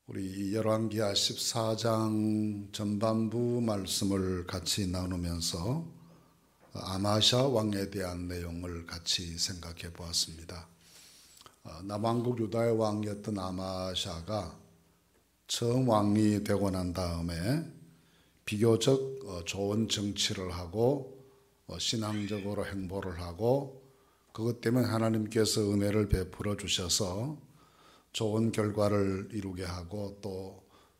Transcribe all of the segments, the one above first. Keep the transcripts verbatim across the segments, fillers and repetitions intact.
우리 열왕기하 십사 장 전반부 말씀을 같이 나누면서 아마샤 왕에 대한 내용을 같이 생각해 보았습니다. 남왕국 유다의 왕이었던 아마샤가 처음 왕이 되고 난 다음에 비교적 좋은 정치를 하고 신앙적으로 행보를 하고 그것 때문에 하나님께서 은혜를 베풀어 주셔서 좋은 결과를 이루게 하고 또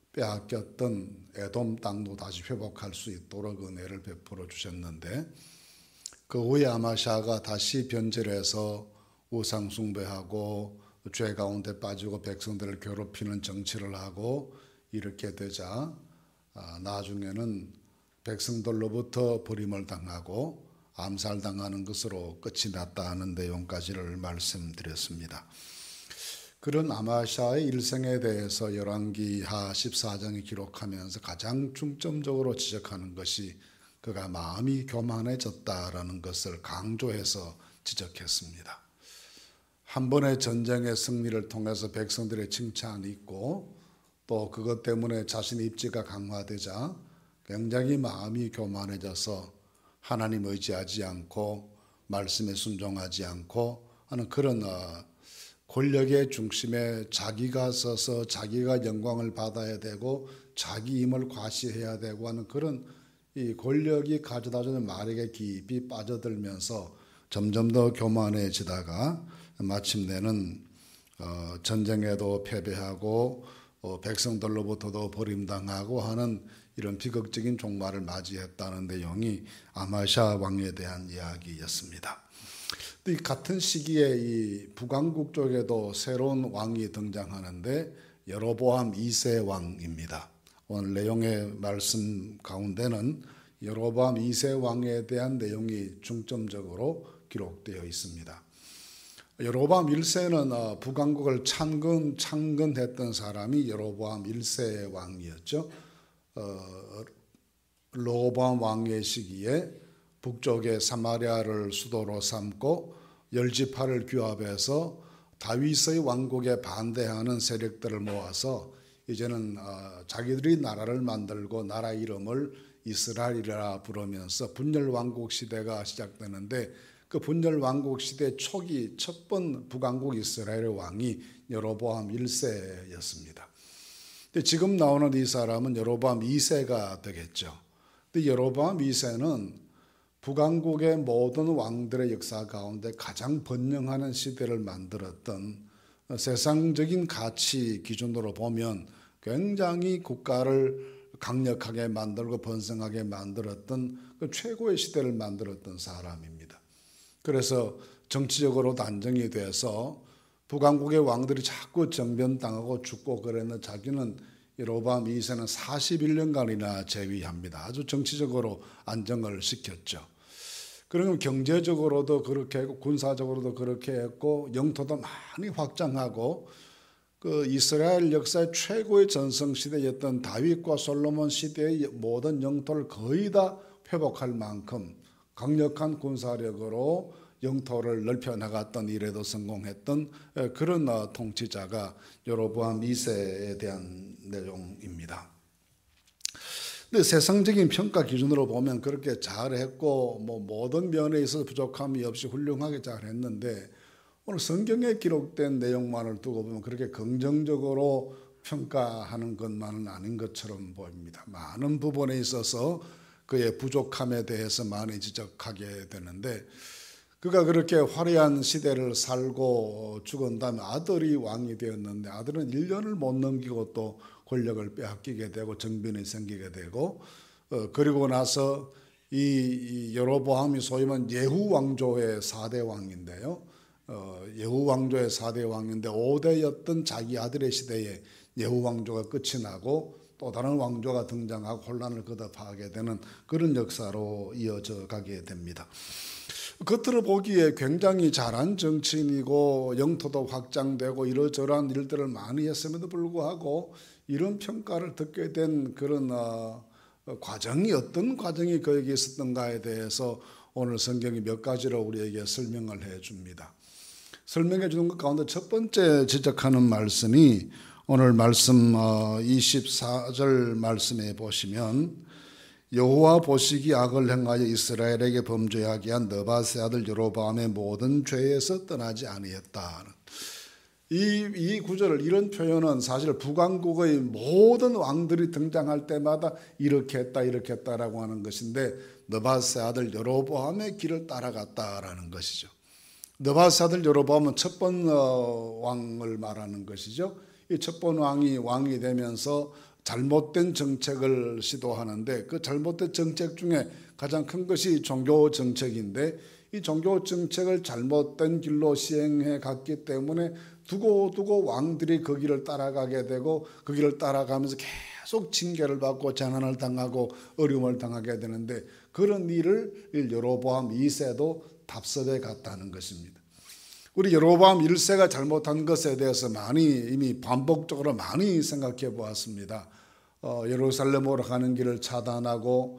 빼앗겼던 에돔 땅도 다시 회복할 수 있도록 은혜를 베풀어 주셨는데, 그 후에 아마샤가 다시 변절해서 우상 숭배하고 죄 가운데 빠지고 백성들을 괴롭히는 정치를 하고 이렇게 되자 나중에는 백성들로부터 버림을 당하고 암살당하는 것으로 끝이 났다 하는 내용까지를 말씀드렸습니다. 그런 아마샤의 일생에 대해서 열왕기하 십사 장이 기록하면서 가장 중점적으로 지적하는 것이 그가 마음이 교만해졌다라는 것을 강조해서 지적했습니다. 한 번의 전쟁의 승리를 통해서 백성들의 칭찬이 있고 또 그것 때문에 자신의 입지가 강화되자 굉장히 마음이 교만해져서 하나님 의지하지 않고 말씀에 순종하지 않고 하는 그런 권력의 중심에 자기가 서서 자기가 영광을 받아야 되고 자기 힘을 과시해야 되고 하는 그런 이 권력이 가져다주는 마력에 깊이 빠져들면서 점점 더 교만해지다가 마침내는 어, 전쟁에도 패배하고 어, 백성들로부터도 버림당하고 하는 이런 비극적인 종말을 맞이했다는 내용이 아마샤 왕에 대한 이야기였습니다. 이 같은 시기에 이 북왕국 쪽에도 새로운 왕이 등장하는데 여로보암 이 세 왕입니다. 오늘 내용의 말씀 가운데는 여로보암 이 세 왕에 대한 내용이 중점적으로 기록되어 있습니다. 여로보암 일 세는 북왕국을 창건, 창건했던 사람이 여로보암 일 세 왕이었죠. 어, 로보암 왕의 시기에 북쪽의 사마리아를 수도로 삼고 열지파를 규합해서 다윗의 왕국에 반대하는 세력들을 모아서 이제는 자기들이 나라를 만들고 나라 이름을 이스라엘이라 부르면서 분열왕국 시대가 시작되는데, 그 분열왕국 시대 초기 첫 번 북왕국 이스라엘의 왕이 여로보암 일 세였습니다. 근데 지금 나오는 이 사람은 여로보암 이 세가 되겠죠. 근데 여로보암 이 세는 북왕국의 모든 왕들의 역사 가운데 가장 번영하는 시대를 만들었던, 세상적인 가치 기준으로 보면 굉장히 국가를 강력하게 만들고 번성하게 만들었던 그 최고의 시대를 만들었던 사람입니다. 그래서 정치적으로도 안정이 돼서 북왕국의 왕들이 자꾸 정변당하고 죽고 그랬는데 자기는 여로보암 이 세는 사십일 년간이나 재위합니다. 아주 정치적으로 안정을 시켰죠. 그러면 경제적으로도 그렇게 했고 군사적으로도 그렇게 했고 영토도 많이 확장하고 그 이스라엘 역사의 최고의 전성시대였던 다윗과 솔로몬 시대의 모든 영토를 거의 다 회복할 만큼 강력한 군사력으로 영토를 넓혀나갔던 일에도 성공했던 그런 통치자가 여로보암 이 세에 대한 내용입니다. 근데 세상적인 평가 기준으로 보면 그렇게 잘했고 뭐 모든 면에 있어서 부족함이 없이 훌륭하게 잘했는데, 오늘 성경에 기록된 내용만을 두고 보면 그렇게 긍정적으로 평가하는 것만은 아닌 것처럼 보입니다. 많은 부분에 있어서 그의 부족함에 대해서 많이 지적하게 되는데, 그가 그렇게 화려한 시대를 살고 죽은 다음에 아들이 왕이 되었는데 아들은 일 년을 못 넘기고 또 권력을 빼앗기게 되고 정변이 생기게 되고 어, 그리고 나서 이, 이 여로보암이 소위 말하는 예후 왕조의 사 대 왕인데요. 어, 예후 왕조의 사 대 왕인데 오 대였던 자기 아들의 시대에 예후 왕조가 끝이 나고 또 다른 왕조가 등장하고 혼란을 거듭하게 되는 그런 역사로 이어져 가게 됩니다. 겉으로 보기에 굉장히 잘한 정치인이고 영토도 확장되고 이러저러한 일들을 많이 했음에도 불구하고 이런 평가를 듣게 된 그런 어, 과정이 어떤 과정이 그에게 있었던가에 대해서 오늘 성경이 몇 가지로 우리에게 설명을 해 줍니다. 설명해 주는 것 가운데 첫 번째 지적하는 말씀이 오늘 말씀 이십사 절 말씀에 보시면 여호와 보시기 악을 행하여 이스라엘에게 범죄하게 한 느밧의 아들 여로보암의 모든 죄에서 떠나지 아니했다. 이, 이 구절을, 이런 표현은 사실 북왕국의 모든 왕들이 등장할 때마다 이렇게 했다 이렇게 했다라고 하는 것인데, 느밧의 아들 여로보암의 길을 따라갔다라는 것이죠. 느밧의 아들 여로보암은 첫 번 왕을 말하는 것이죠. 이 첫 번 왕이 왕이 되면서 잘못된 정책을 시도하는데, 그 잘못된 정책 중에 가장 큰 것이 종교 정책인데, 이 종교 정책을 잘못된 길로 시행해 갔기 때문에 두고 두고 왕들이 그 길을 따라가게 되고, 그 길을 따라가면서 계속 징계를 받고 재난을 당하고 어려움을 당하게 되는데, 그런 일을 여로보암 이 세도 답습해 갔다는 것입니다. 우리 여로보암 일 세가 잘못한 것에 대해서 많이 이미 반복적으로 많이 생각해 보았습니다. 어, 예루살렘으로 가는 길을 차단하고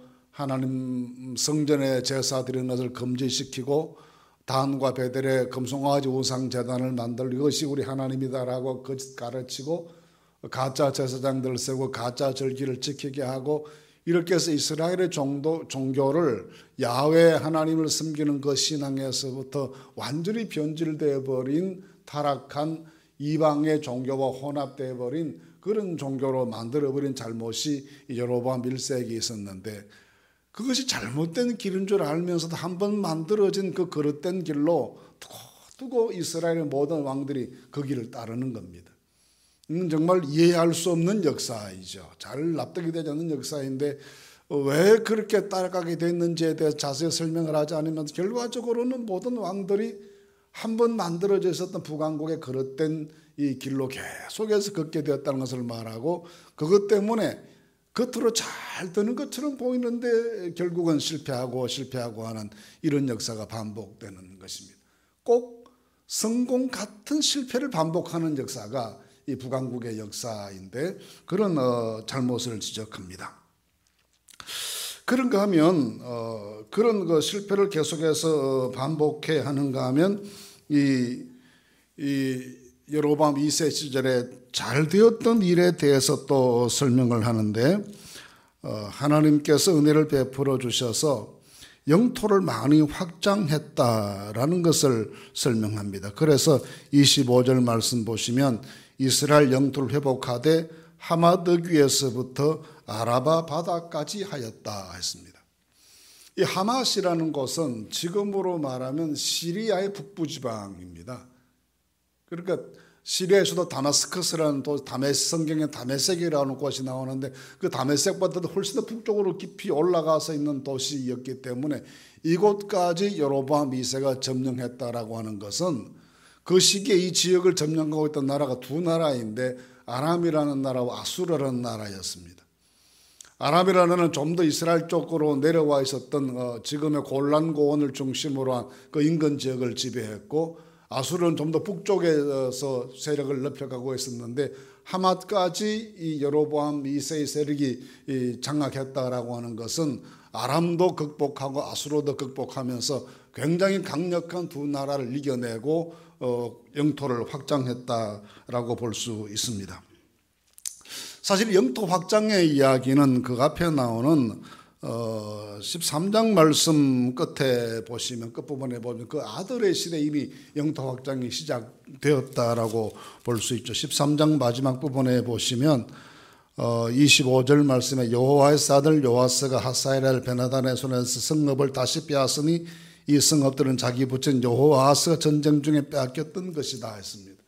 하나님 성전에 제사 드리는 것을 금지시키고 단과 베델에 금송아지 우상 제단을 만들, 이것이 우리 하나님이다라고 거짓 가르치고 가짜 제사장들을 세우고 가짜 절기를 지키게 하고, 이렇게 해서 이스라엘의 종도, 종교를 야훼 하나님을 섬기는 그 신앙에서부터 완전히 변질되어 버린 타락한 이방의 종교와 혼합되어 버린 그런 종교로 만들어버린 잘못이 여로보암 일 세에 있었는데, 그것이 잘못된 길인 줄 알면서도 한번 만들어진 그 그릇된 길로 두고 두고 이스라엘의 모든 왕들이 그 길을 따르는 겁니다. 이건 정말 이해할 수 없는 역사이죠. 잘 납득이 되지 않는 역사인데, 왜 그렇게 따라가게 됐는지에 대해서 자세히 설명을 하지 않으면 결과적으로는 모든 왕들이 한번 만들어져 있었던 북왕국의 그릇된 이 길로 계속해서 걷게 되었다는 것을 말하고, 그것 때문에 겉으로 잘 되는 것처럼 보이는데 결국은 실패하고 실패하고 하는 이런 역사가 반복되는 것입니다. 꼭 성공 같은 실패를 반복하는 역사가 이 북왕국의 역사인데, 그런 어, 잘못을 지적합니다. 그런가 하면 어, 그런 그 실패를 계속해서 반복해 하는가 하면 이, 이 여로보암 이 세 시절에 잘 되었던 일에 대해서 또 설명을 하는데, 어, 하나님께서 은혜를 베풀어 주셔서 영토를 많이 확장했다라는 것을 설명합니다. 그래서 이십오 절 말씀 보시면 이스라엘 영토를 회복하되 하마드 귀에서부터 아라바 바다까지 하였다 했습니다. 이 하맛이라는 곳은 지금으로 말하면 시리아의 북부지방입니다. 그러니까 시리아에서도 다마스커스라는 도, 다메스, 성경에 다메섹이라는 곳이 나오는데, 그 다메섹보다도 훨씬 더 북쪽으로 깊이 올라가서 있는 도시였기 때문에 이곳까지 여로보암 이 세가 점령했다라고 하는 것은, 그 시기에 이 지역을 점령하고 있던 나라가 두 나라인데 아람이라는 나라와 아수르라는 나라였습니다. 아람이라는 나라는 좀 더 이스라엘 쪽으로 내려와 있었던 어, 지금의 골란 고원을 중심으로 한 그 인근 지역을 지배했고, 아수르는 좀 더 북쪽에서 세력을 넓혀가고 있었는데, 하맛까지 이 여로보암 이 세의 세력이 장악했다라고 하는 것은 아람도 극복하고 아수르도 극복하면서 굉장히 강력한 두 나라를 이겨내고 어, 영토를 확장했다라고 볼 수 있습니다. 사실 영토 확장의 이야기는 그 앞에 나오는 어, 십삼 장 말씀 끝에 보시면, 끝부분에 보면 그 아들의 시대에 이미 영토 확장이 시작되었다라고 볼 수 있죠. 십삼 장 마지막 부분에 보시면 어, 이십오 절 말씀에 여호와의 아들 요아스가 하사엘의 베나단의 손에서 성읍을 다시 빼앗으니 이 성읍들은 자기 부친 여호아하스가 전쟁 중에 빼앗겼던 것이다 했습니다.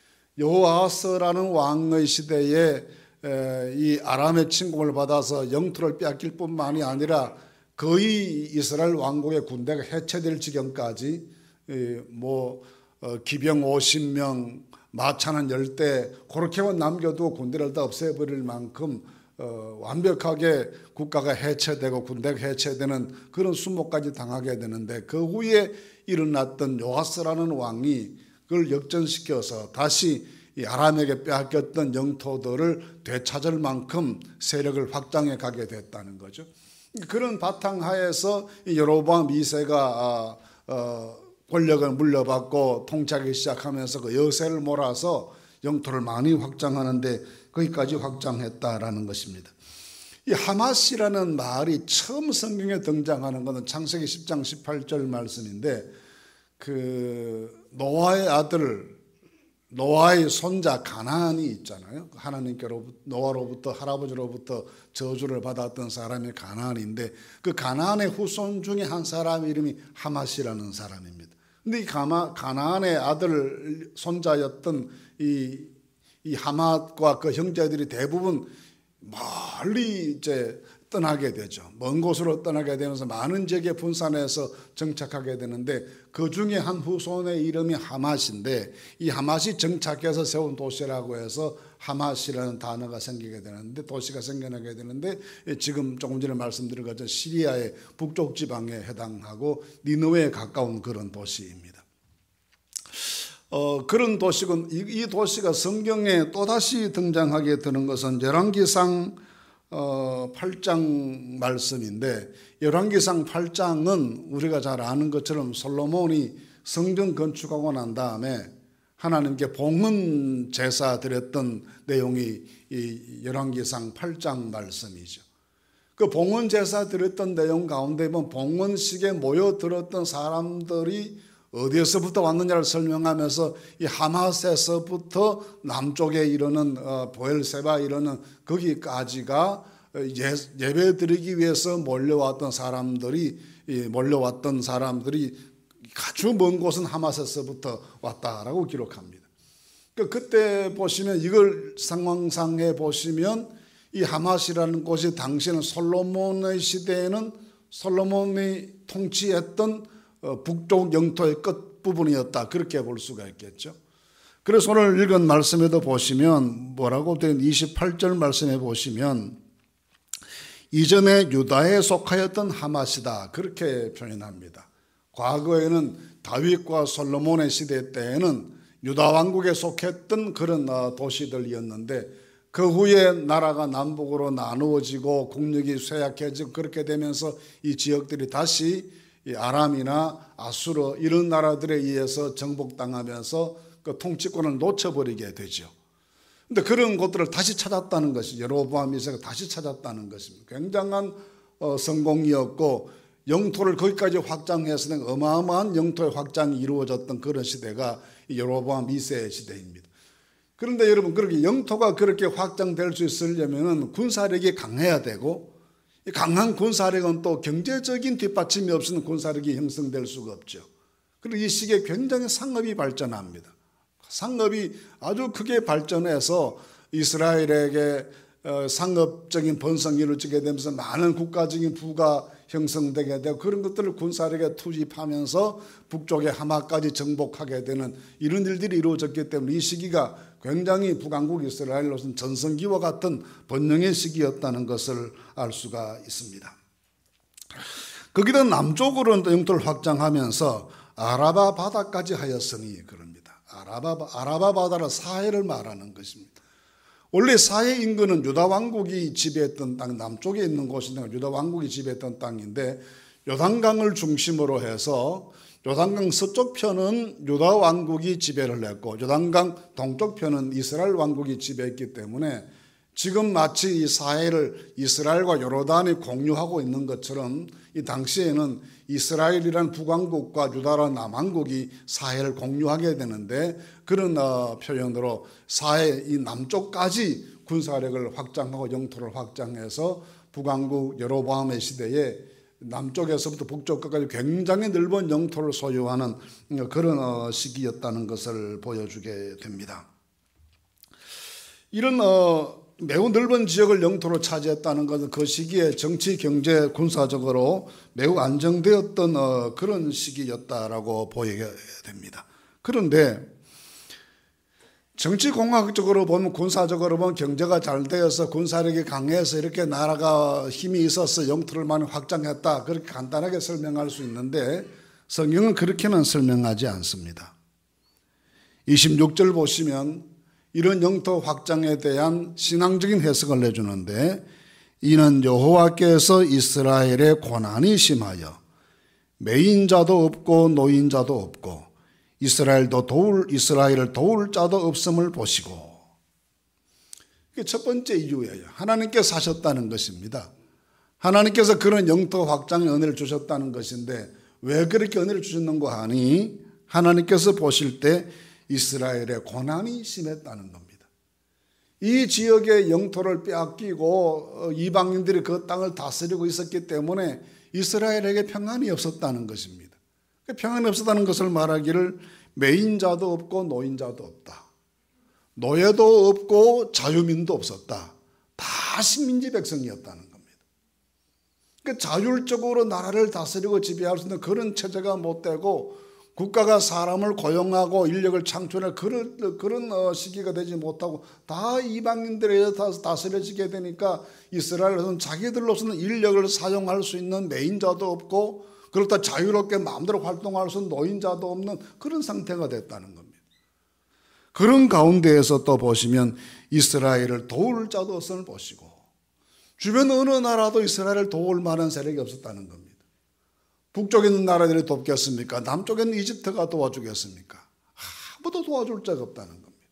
여호아하스라는 왕의 시대에 이 아람의 침공을 받아서 영토를 빼앗길 뿐만이 아니라 거의 이스라엘 왕국의 군대가 해체될 지경까지 뭐 기병 오십 명, 마차는 열 대 그렇게만 남겨두고 군대를 다 없애버릴 만큼 어, 완벽하게 국가가 해체되고 군대가 해체되는 그런 수모까지 당하게 되는데, 그 후에 일어났던 요아스라는 왕이 그걸 역전시켜서 다시 이 아람에게 빼앗겼던 영토들을 되찾을 만큼 세력을 확장해 가게 됐다는 거죠. 그런 바탕하에서 여로보암 이 세가 어, 권력을 물려받고 통치하기 시작하면서 그 여세를 몰아서 영토를 많이 확장하는데 거기까지 확장했다라는 것입니다. 이 하맛이라는 말이 처음 성경에 등장하는 것은 창세기 십 장 십팔 절 말씀인데, 그 노아의 아들, 노아의 손자 가나안이 있잖아요. 하나님께로부터, 노아로부터, 할아버지로부터 저주를 받았던 사람이 가나안인데, 그 가나안의 후손 중에 한 사람 이름이 하맛이라는 사람입니다. 근데 이 가마, 가나안의 아들 손자였던 이, 이 하맛과 그 형제들이 대부분 멀리 이제 떠나게 되죠. 먼 곳으로 떠나게 되면서 많은 지역에 분산해서 정착하게 되는데, 그 중에 한 후손의 이름이 하맛인데, 이 하맛이 정착해서 세운 도시라고 해서 하맛이라는 단어가 생기게 되는데, 도시가 생겨나게 되는데, 지금 조금 전에 말씀드린 것처럼 시리아의 북쪽 지방에 해당하고 니느웨에 가까운 그런 도시입니다. 어, 그런 도시군, 이, 이 도시가 성경에 또다시 등장하게 되는 것은 열왕기상 어, 팔 장 말씀인데, 열왕기상 팔 장은 우리가 잘 아는 것처럼 솔로몬이 성전 건축하고 난 다음에 하나님께 봉헌 제사 드렸던 내용이 이 열왕기상 팔 장 말씀이죠. 그 봉헌 제사 드렸던 내용 가운데 보면 봉헌식에 모여들었던 사람들이 어디에서부터 왔느냐를 설명하면서 이 하맛에서부터 남쪽에 이르는 어, 보엘세바 이르는 거기까지가 예, 예배 드리기 위해서 몰려왔던 사람들이 예, 몰려왔던 사람들이 아주 먼 곳은 하맛에서부터 왔다라고 기록합니다. 그러니까 그때 보시면 이걸 상황상에 보시면 이 하맛이라는 곳이 당시에는 솔로몬의 시대에는 솔로몬이 통치했던 북쪽 영토의 끝부분이었다, 그렇게 볼 수가 있겠죠. 그래서 오늘 읽은 말씀에도 보시면 뭐라고 된 이십팔 절 말씀에 보시면 이전에 유다에 속하였던 하맛이다, 그렇게 표현합니다. 과거에는 다윗과 솔로몬의 시대 때에는 유다 왕국에 속했던 그런 도시들이었는데, 그 후에 나라가 남북으로 나누어지고 국력이 쇠약해지고 그렇게 되면서 이 지역들이 다시 이 아람이나 아수르 이런 나라들에 의해서 정복당하면서 그 통치권을 놓쳐버리게 되죠. 그런데 그런 곳들을 다시 찾았다는 것이, 여로보암 이 세가 다시 찾았다는 것입니다. 굉장한 어, 성공이었고, 영토를 거기까지 확장해서 어마어마한 영토의 확장이 이루어졌던 그런 시대가 여로보암 이 세의 시대입니다. 그런데 여러분, 그렇게 영토가 그렇게 확장될 수 있으려면 군사력이 강해야 되고, 강한 군사력은 또 경제적인 뒷받침이 없이는 군사력이 형성될 수가 없죠. 그리고 이 시기에 굉장히 상업이 발전합니다. 상업이 아주 크게 발전해서 이스라엘에게 상업적인 번성이 이루어지게 되면서 많은 국가적인 부가 형성되게 되고, 그런 것들을 군사력에 투입하면서 북쪽의 하마까지 정복하게 되는 이런 일들이 이루어졌기 때문에 이 시기가 굉장히 북왕국 이스라엘로서는 전성기와 같은 번영의 시기였다는 것을 알 수가 있습니다. 거기다 남쪽으로 영토를 확장하면서 아라바 바다까지 하였으니 그럽니다. 아라바, 아라바 바다는 사해를 말하는 것입니다. 원래 사해 인근은 유다 왕국이 지배했던 땅, 남쪽에 있는 곳인데 유다 왕국이 지배했던 땅인데, 요단강을 중심으로 해서 요단강 서쪽 편은 유다 왕국이 지배를 했고, 요단강 동쪽 편은 이스라엘 왕국이 지배했기 때문에 지금 마치 이 사해를 이스라엘과 요르단이 공유하고 있는 것처럼 이 당시에는 이스라엘이란 북왕국과 유다라는 남왕국이 사해를 공유하게 되는데, 그런 어, 표현으로 사해 이 남쪽까지 군사력을 확장하고 영토를 확장해서 북왕국 여로보암의 시대에 남쪽에서부터 북쪽까지 굉장히 넓은 영토를 소유하는 그런 어, 시기였다는 것을 보여주게 됩니다. 이런 어, 매우 넓은 지역을 영토로 차지했다는 것은 그 시기에 정치, 경제, 군사적으로 매우 안정되었던 어, 그런 시기였다라고 보이게 됩니다. 그런데 정치공학적으로 보면, 군사적으로 보면 경제가 잘 되어서 군사력이 강해서 이렇게 나라가 힘이 있어서 영토를 많이 확장했다, 그렇게 간단하게 설명할 수 있는데 성경은 그렇게는 설명하지 않습니다. 이십육 절 보시면 이런 영토 확장에 대한 신앙적인 해석을 내주는데, 이는 여호와께서 이스라엘의 고난이 심하여 매인자도 없고 노인자도 없고 이스라엘도 도울 이스라엘을 도울 자도 없음을 보시고. 이게 첫 번째 이유예요. 하나님께서 하셨다는 것입니다. 하나님께서 그런 영토 확장의 은혜를 주셨다는 것인데 왜 그렇게 은혜를 주셨는가 하니 하나님께서 보실 때 이스라엘의 고난이 심했다는 겁니다. 이 지역의 영토를 빼앗기고 이방인들이 그 땅을 다스리고 있었기 때문에 이스라엘에게 평안이 없었다는 것입니다. 평안이 없었다는 것을 말하기를 매인자도 없고 노인자도 없다. 노예도 없고 자유민도 없었다. 다 식민지 백성이었다는 겁니다. 그러니까 자율적으로 나라를 다스리고 지배할 수 있는 그런 체제가 못 되고 국가가 사람을 고용하고 인력을 창출할 그런, 그런 시기가 되지 못하고 다 이방인들에 의해서 다스려지게 되니까 이스라엘에서는 자기들로서는 인력을 사용할 수 있는 매인자도 없고 그렇다 자유롭게 마음대로 활동할 수 있는 노인자도 없는 그런 상태가 됐다는 겁니다. 그런 가운데에서 또 보시면 이스라엘을 도울 자도 없음을 보시고 주변 어느 나라도 이스라엘을 도울 만한 세력이 없었다는 겁니다. 북쪽에 있는 나라들이 돕겠습니까? 남쪽에 있는 이집트가 도와주겠습니까? 아무도 도와줄 자가 없다는 겁니다.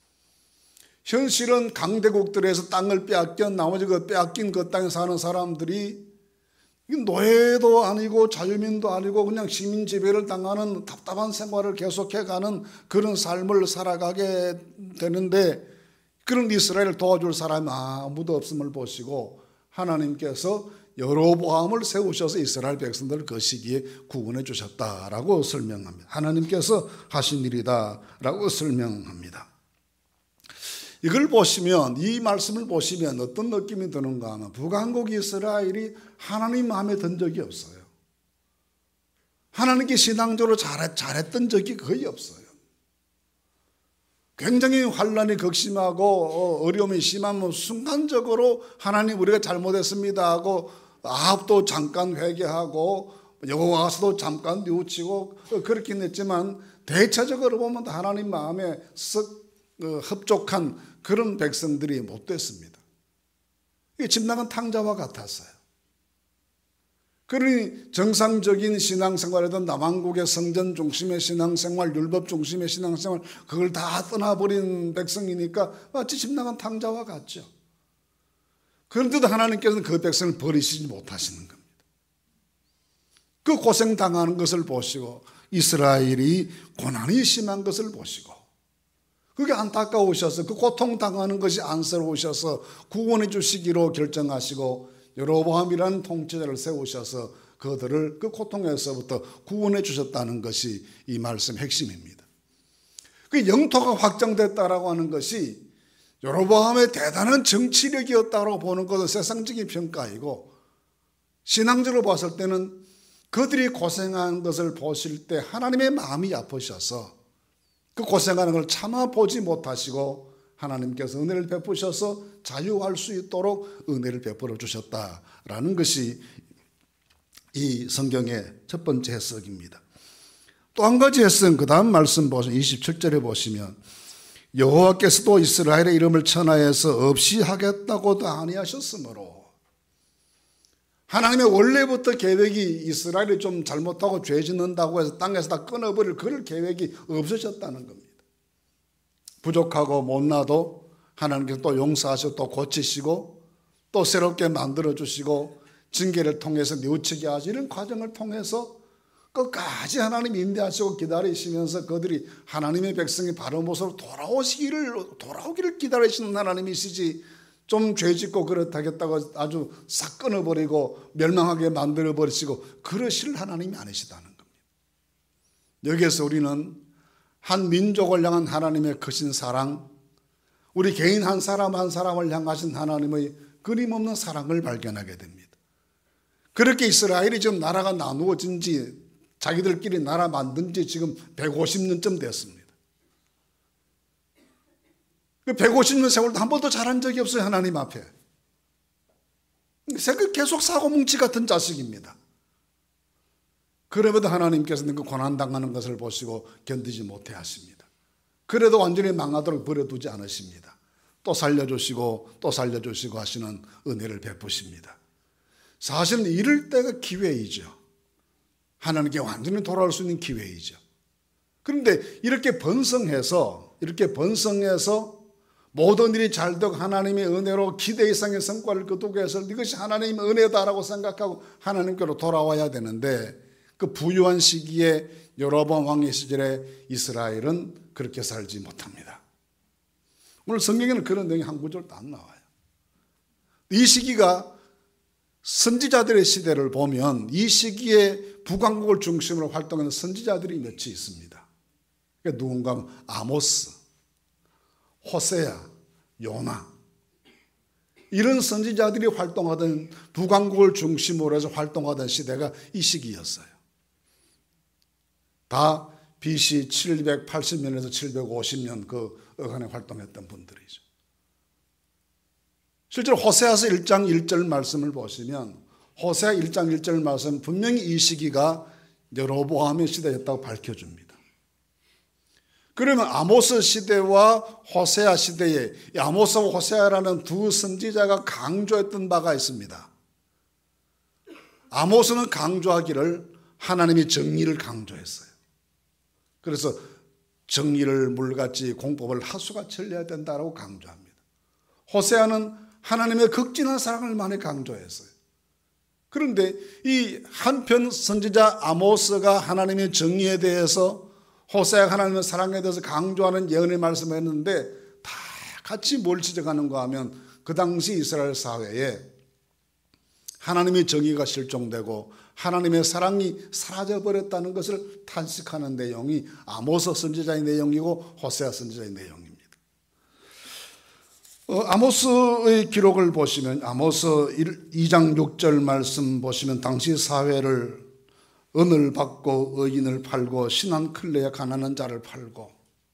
현실은 강대국들에서 땅을 빼앗겨 나머지 그 빼앗긴 그 땅에 사는 사람들이 노예도 아니고 자유민도 아니고 그냥 시민 지배를 당하는 답답한 생활을 계속해가는 그런 삶을 살아가게 되는데 그런 이스라엘을 도와줄 사람이 아무도 없음을 보시고 하나님께서 여로보암을 세우셔서 이스라엘 백성들을 그 시기에 구원해 주셨다라고 설명합니다. 하나님께서 하신 일이다라고 설명합니다. 이걸 보시면 이 말씀을 보시면 어떤 느낌이 드는가 하면 북왕국 이스라엘이 하나님 마음에 든 적이 없어요. 하나님께 신앙적으로 잘했, 잘했던 적이 거의 없어요. 굉장히 환란이 극심하고 어려움이 심하면 순간적으로 하나님 우리가 잘못했습니다 하고 아합도 잠깐 회개하고 여호와서도 잠깐 뉘우치고 그렇긴 했지만 대체적으로 보면 하나님 마음에 썩 흡족한 그런 백성들이 못 됐습니다. 이게 집 나간 탕자와 같았어요. 그러니 정상적인 신앙생활이든 남한국의 성전 중심의 신앙생활, 율법 중심의 신앙생활 그걸 다 떠나버린 백성이니까 마치 집 나간 탕자와 같죠. 그런데도 하나님께서는 그 백성을 버리시지 못하시는 겁니다. 그 고생당하는 것을 보시고 이스라엘이 고난이 심한 것을 보시고 그게 안타까우셔서 그 고통당하는 것이 안쓰러우셔서 구원해 주시기로 결정하시고 여로보암이라는 통치자를 세우셔서 그들을 그 고통에서부터 구원해 주셨다는 것이 이 말씀 핵심입니다. 그 영토가 확장됐다라고 하는 것이 여로보암의 대단한 정치력이었다고 보는 것은 세상적인 평가이고 신앙적으로 봤을 때는 그들이 고생한 것을 보실 때 하나님의 마음이 아프셔서 그 고생하는 걸 참아보지 못하시고 하나님께서 은혜를 베푸셔서 자유할 수 있도록 은혜를 베풀어 주셨다라는 것이 이 성경의 첫 번째 해석입니다. 또 한 가지 해석은 그 다음 말씀 보시면 이십칠 절에 보시면 여호와께서도 이스라엘의 이름을 천하에서 없이 하겠다고도 아니하셨으므로 하나님의 원래부터 계획이 이스라엘이 좀 잘못하고 죄 짓는다고 해서 땅에서 다 끊어버릴 그럴 계획이 없으셨다는 겁니다. 부족하고 못나도 하나님께서 또 용서하시고 또 고치시고 또 새롭게 만들어주시고 징계를 통해서 뉘우치게 하시는 과정을 통해서 끝까지 하나님 인도하시고 기다리시면서 그들이 하나님의 백성이 바른 모습으로 돌아오시기를 돌아오기를 기다리시는 하나님이시지 좀 죄짓고 그렇다겠다고 아주 싹 끊어버리고 멸망하게 만들어버리시고 그러실 하나님이 아니시다는 겁니다. 여기에서 우리는 한 민족을 향한 하나님의 크신 사랑, 우리 개인 한 사람 한 사람을 향하신 하나님의 끊임없는 사랑을 발견하게 됩니다. 그렇게 이스라엘이 지금 나라가 나누어진 지 자기들끼리 나라 만든 지 지금 백오십 년쯤 됐습니다. 백오십 년 세월도 한 번도 잘한 적이 없어요. 하나님 앞에. 계속 사고뭉치 같은 자식입니다. 그럼에도 하나님께서는 그 고난당하는 것을 보시고 견디지 못해 하십니다. 그래도 완전히 망하도록 버려두지 않으십니다. 또 살려주시고 또 살려주시고 하시는 은혜를 베푸십니다. 사실은 이럴 때가 기회이죠. 하나님께 완전히 돌아올 수 있는 기회이죠. 그런데 이렇게 번성해서 이렇게 번성해서 모든 일이 잘 되고 하나님의 은혜로 기대 이상의 성과를 거두게 해서 이것이 하나님의 은혜다라고 생각하고 하나님께로 돌아와야 되는데, 그 부유한 시기에 여로보암 왕의 시절에 이스라엘은 그렇게 살지 못합니다. 오늘 성경에는 그런 내용이 한 구절도 안 나와요. 이 시기가 선지자들의 시대를 보면 이 시기에 북왕국을 중심으로 활동하는 선지자들이 몇이 있습니다. 그러니까 누군가 하면 아모스, 호세야, 요나, 이런 선지자들이 활동하던, 북왕국을 중심으로 해서 활동하던 시대가 이 시기였어요. 다 비씨 칠백팔십 년에서 칠백오십 년 그 어간에 활동했던 분들이죠. 실제로 호세아서 일 장 일 절 말씀을 보시면 호세아 일 장 일 절 말씀 분명히 이 시기가 여로보암의 시대였다고 밝혀줍니다. 그러면 아모스 시대와 호세아 시대에 아모스와 호세아라는 두 선지자가 강조했던 바가 있습니다. 아모스는 강조하기를 하나님이 정의를 강조했어요. 그래서 정의를 물같이 공법을 하수같이 흘려야 된다고 강조합니다. 호세아는 하나님의 극진한 사랑을 많이 강조했어요. 그런데 이 한편 선지자 아모스가 하나님의 정의에 대해서, 호세아가 하나님의 사랑에 대해서 강조하는 예언의 말씀을 했는데 다 같이 뭘 지적하는가 하면 그 당시 이스라엘 사회에 하나님의 정의가 실종되고 하나님의 사랑이 사라져버렸다는 것을 탄식하는 내용이 아모스 선지자의 내용이고 호세아 선지자의 내용입니다. 어, 아모스의 기록을 보시면 아모스 이 장 육 절 말씀 보시면 당시 사회를 은을 받고 의인을 팔고 신한 클레에 가난한 자를 팔고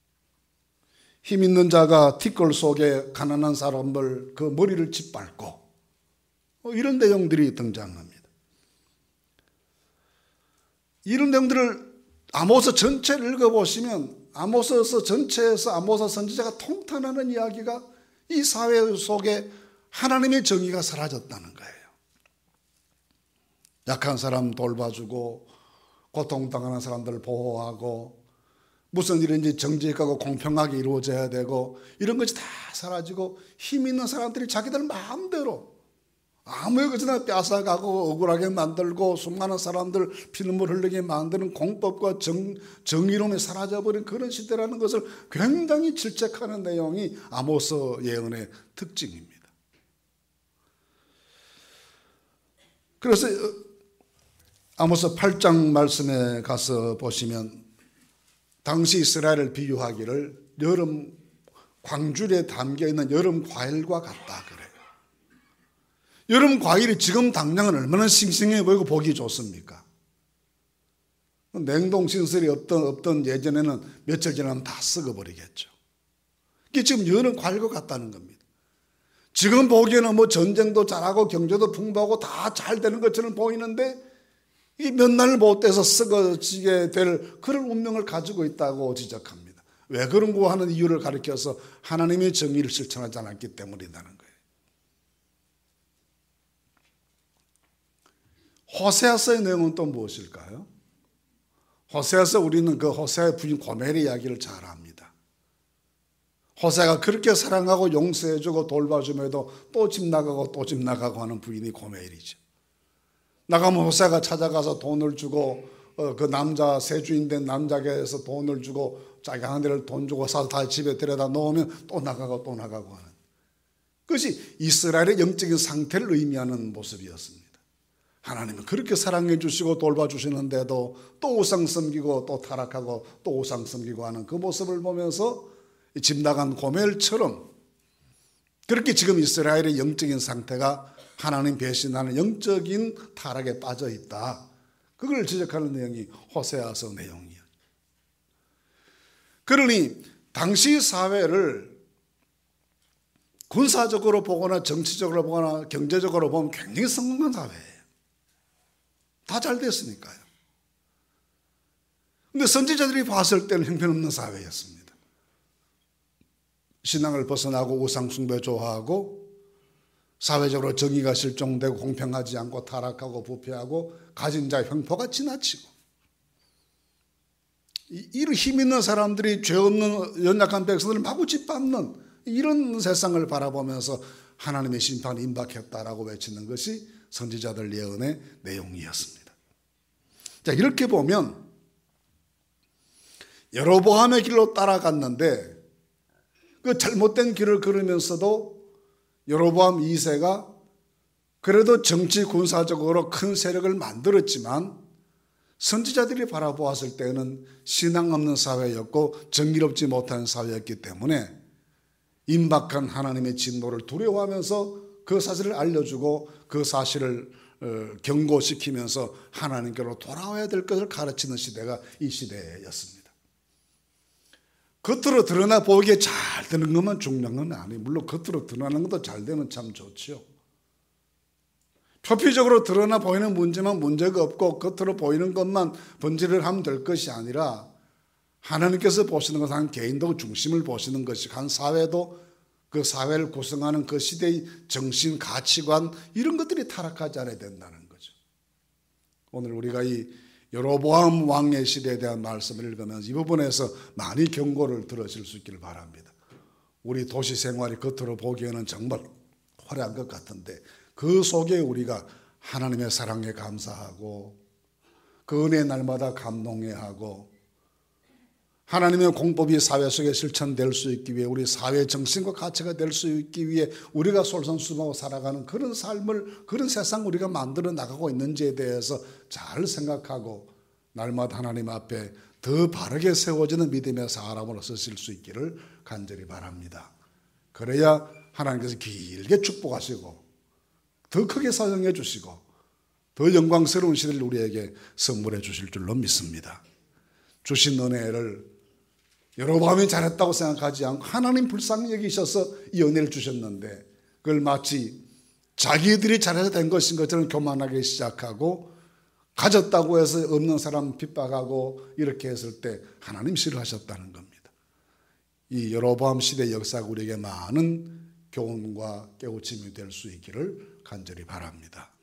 힘 있는 자가 티끌 속에 가난한 사람들 그 머리를 짓밟고 어, 이런 내용들이 등장합니다. 이런 내용들을 아모스 전체를 읽어보시면 아모스서 전체에서 아모스 선지자가 통탄하는 이야기가 이 사회 속에 하나님의 정의가 사라졌다는 거예요. 약한 사람 돌봐주고 고통당하는 사람들을 보호하고 무슨 일인지 정직하고 공평하게 이루어져야 되고 이런 것이 다 사라지고 힘 있는 사람들이 자기들 마음대로 아무 것이나 뺏어가고 억울하게 만들고 수많은 사람들 피눈물 흘리게 만드는 공법과 정, 정의로움이 사라져버린 그런 시대라는 것을 굉장히 질책하는 내용이 아모스 예언의 특징입니다. 그래서 아모스 팔 장 말씀에 가서 보시면 당시 이스라엘을 비유하기를 여름 광줄에 담겨있는 여름 과일과 같다 그래요. 여름 과일이 지금 당장은 얼마나 싱싱해 보이고 보기 좋습니까? 냉동시설이 없던, 없던 예전에는 며칠 지나면 다 썩어버리겠죠. 이게 지금 여름 과일과 같다는 겁니다. 지금 보기에는 뭐 전쟁도 잘하고 경제도 풍부하고 다 잘 되는 것처럼 보이는데 이 몇 날 못 돼서 썩어지게 될 그런 운명을 가지고 있다고 지적합니다. 왜 그런 거 하는 이유를 가리켜서 하나님의 정의를 실천하지 않았기 때문이라는 거예요. 호세아서의 내용은 또 무엇일까요? 호세아서 우리는 그 호세아의 부인 고멜의 이야기를 잘 압니다. 호세아가 그렇게 사랑하고 용서해주고 돌봐줌에도 또 집 나가고 또 집 나가고 하는 부인이 고멜이죠. 나가면 호세아가 찾아가서 돈을 주고 어, 그 남자 세주인 된 남자에게서 돈을 주고 자기 하는 데를 돈 주고 사서 다 집에 데려다 놓으면 또 나가고 또 나가고 하는 그것이 이스라엘의 영적인 상태를 의미하는 모습이었습니다. 하나님은 그렇게 사랑해 주시고 돌봐주시는데도 또 우상 섬기고 또 타락하고 또 우상 섬기고 하는 그 모습을 보면서 집 나간 고멜처럼 그렇게 지금 이스라엘의 영적인 상태가 하나님 배신하는 영적인 타락에 빠져 있다. 그걸 지적하는 내용이 호세아서 내용이에요. 그러니 당시 사회를 군사적으로 보거나 정치적으로 보거나 경제적으로 보면 굉장히 성공한 사회예요. 다 잘 됐으니까요. 그런데 선지자들이 봤을 때는 형편없는 사회였습니다. 신앙을 벗어나고 우상숭배 좋아하고 사회적으로 정의가 실종되고 공평하지 않고 타락하고 부패하고 가진 자의 횡포가 지나치고 이런 힘 있는 사람들이 죄 없는 연약한 백성들을 마구 짓밟는 이런 세상을 바라보면서 하나님의 심판이 임박했다라고 외치는 것이 선지자들 예언의 내용이었습니다. 자, 이렇게 보면 여로보암의 길로 따라갔는데 그 잘못된 길을 걸으면서도 여로보암 이 세가 그래도 정치 군사적으로 큰 세력을 만들었지만 선지자들이 바라보았을 때는 신앙 없는 사회였고 정의롭지 못한 사회였기 때문에 임박한 하나님의 진노를 두려워하면서 그 사실을 알려주고 그 사실을 경고시키면서 하나님께로 돌아와야 될 것을 가르치는 시대가 이 시대였습니다. 겉으로 드러나 보이기에 잘 되는 것만 중요한 건 아니에요. 물론 겉으로 드러나는 것도 잘 되면 참 좋죠. 표피적으로 드러나 보이는 문제만 문제가 없고 겉으로 보이는 것만 번지를 하면 될 것이 아니라 하나님께서 보시는 것은 한 개인도 중심을 보시는 것이고 한 사회도 그 사회를 구성하는 그 시대의 정신, 가치관 이런 것들이 타락하지 않아야 된다는 거죠. 오늘 우리가 이 여로보암 왕의 시대에 대한 말씀을 읽으면서 이 부분에서 많이 경고를 들으실 수 있기를 바랍니다. 우리 도시 생활이 겉으로 보기에는 정말 화려한 것 같은데 그 속에 우리가 하나님의 사랑에 감사하고 그 은혜의 날마다 감동해야 하고 하나님의 공법이 사회 속에 실천될 수 있기 위해 우리 사회 정신과 가치가 될 수 있기 위해 우리가 솔선수범하고 살아가는 그런 삶을 그런 세상 우리가 만들어 나가고 있는지에 대해서 잘 생각하고 날마다 하나님 앞에 더 바르게 세워지는 믿음의 사람으로 서실 수 있기를 간절히 바랍니다. 그래야 하나님께서 길게 축복하시고 더 크게 사용해 주시고 더 영광스러운 시대를 우리에게 선물해 주실 줄로 믿습니다. 주신 은혜를 여로보암이 잘했다고 생각하지 않고 하나님 불쌍히 여기셔서 이 은혜를 주셨는데 그걸 마치 자기들이 잘해서 된 것인 것처럼 교만하게 시작하고 가졌다고 해서 없는 사람 핍박하고 이렇게 했을 때 하나님 싫어하셨다는 겁니다. 이 여로보암 시대 역사가 우리에게 많은 교훈과 깨우침이 될 수 있기를 간절히 바랍니다.